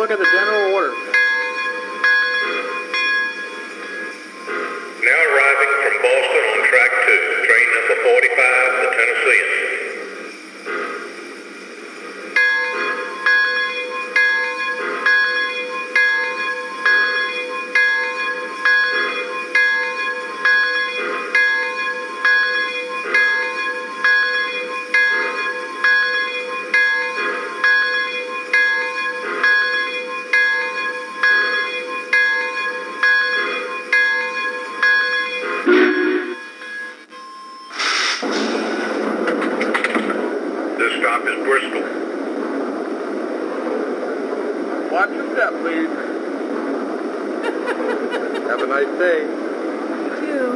look at the general order. Now arriving from Boston on track 2, train number 45, the Tennessean. This stop is Bristol. Watch your step, please. Have a nice day. You too.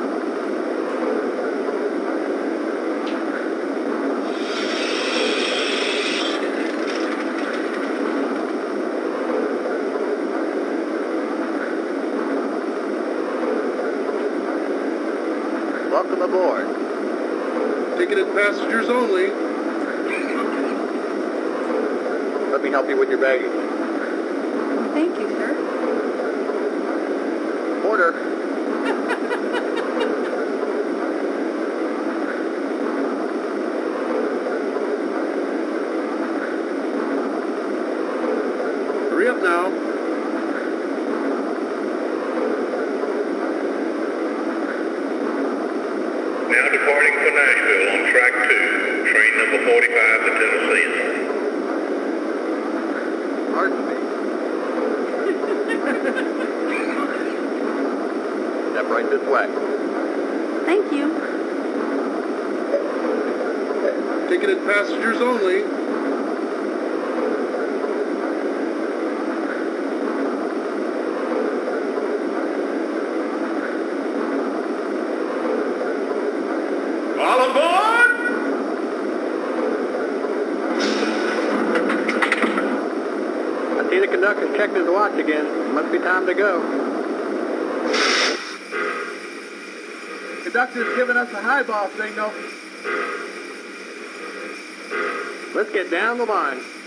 Welcome aboard. Ticketed passengers only. Let me help you with your baggage. Thank you, sir. Order. Hurry up now. Now departing for Nashville on track 2, train number 45, the Tennessean. Pardon me. Step right this way. Thank you. Ticketed passengers only. All aboard! I see the conductor's checked his watch again. Must be time to go. Conductor's giving us a highball signal. Let's get down the line.